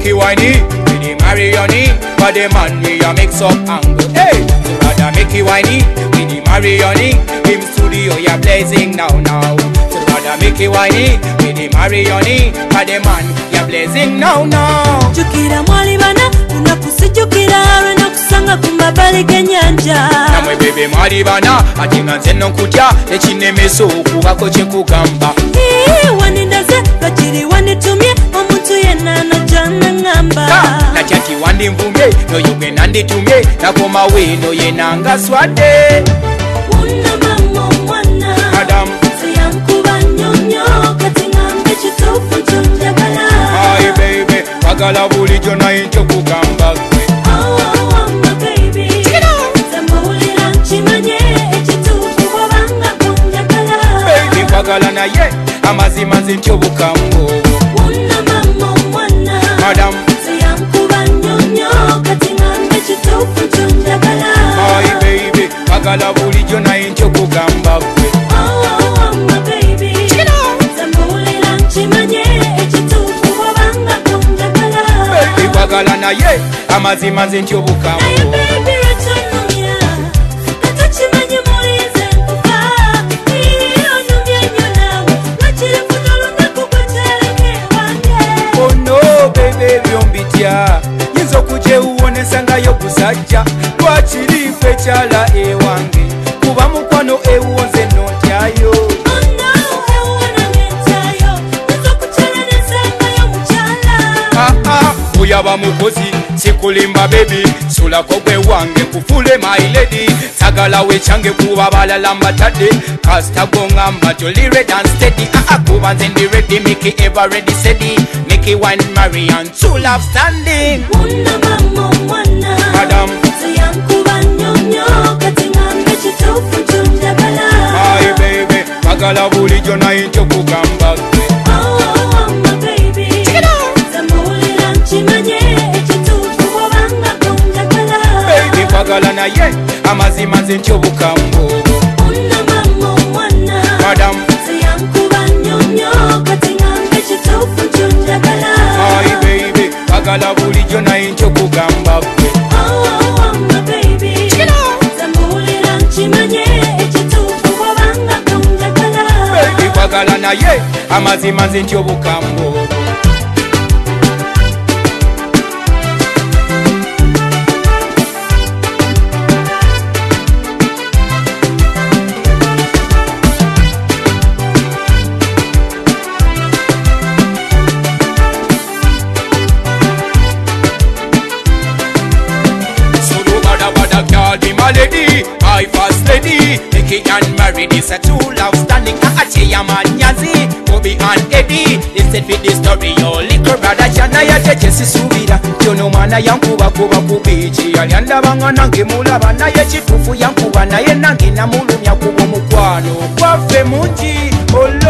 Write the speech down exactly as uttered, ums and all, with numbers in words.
make you whiny, we dey marry honey, but the man we a mix up angle. Hey, so rather make you whiny, we dey marry honey, him studio ya blazing now now. So rather make you whiny, we dey marry honey, but the man ya blazing now now. Jukira mwali bana, tunakusijukira rwena kusanga kumbabali kenyanja. Namwe bebe mwali bana, atinga nzeno nkutya, ekinemeso okubako kyekugamba. Hii wanindaze, bakiri wanitumye, omuntu yena nojana ngamba. Nakyati wandi mvumye, noyoge nanditumye, nakoma weno yena nga swade. Una mamo mwana, Madam Sayankuba nyonyo, kati ngambe chitufu tunjagala. Aye baby, wagala bulijo na incho kugamba kwe. Oh, oh, oh, my baby. Zambulira nchimanye, echitufu wabanga kunjagala. Baby, wagala na ye, amazima ntyo bukambo. Una mamo mwana, Madam Sayankuba nyonyo, kati ngambe chitufu tunjagala. Aye baby, wagala bulijo na incho kugamba kwe. Oh, oh, oh, my baby. Zambulira nchimanye, echitufu wabanga kunjagala. Baby, wagala na ye, amazima ntyo bukambo. Aye baby, return katachimanyi mulize nkufa. Iyo numye nyonawe, wachiri kutolunga kukuteleke wange. Oh no baby byombitya, yinza okuje uwonesa ngayo kusajja, lwakiri ffe kyala ewange, kuba mukwano ewuwonze notyayo. Oh no, ewona netayo, nzokuteleneza ngayo mukyala. Ah ah, oyaba mukozi, sikulimba baby, sulako gwe wange kufule my lady, sagala wechange kuba balala mbatadde, kasita gongamba jolly red and steady. Ah ah, kuba nze ndi ready, Mickey ever ready steady, Mickey wine marry and two love standing. Una mamo mwana, Madam Sayankuba nyonyo, kati ngambe chitufu tunjagala. Aye baby, wagala bulijo na incho kugamba kwe. Oh, oh, oh, my baby. Zambulira nchimanye, echitufu wabanga kunjagala. Baby, wagala na ye, amazima ntyo bukambo. Una mamo mwana, Madam Sayankuba nyonyo, kati ngambe chitufu tunjagala. Aye baby, wagala bulijo na incho kugamba kwe. Oh, oh, oh, my baby. Zambulira nchimanye, echitufu wabanga kunjagala. Baby, wagala na ye, amazima ntyo bukambo. Be my lady, my first lady, Mickey and Mary, this a two love standing. Ache yaman nyazi, Bobby and Eddie. This said with this story, your little brother Jana ya jesi subira. Jono mana yankuba kuba kubichi. Alianda banga nange mulaba na ye chitufu yankuba na ye nange na mulumya kubo mukwano. Kwafe munji,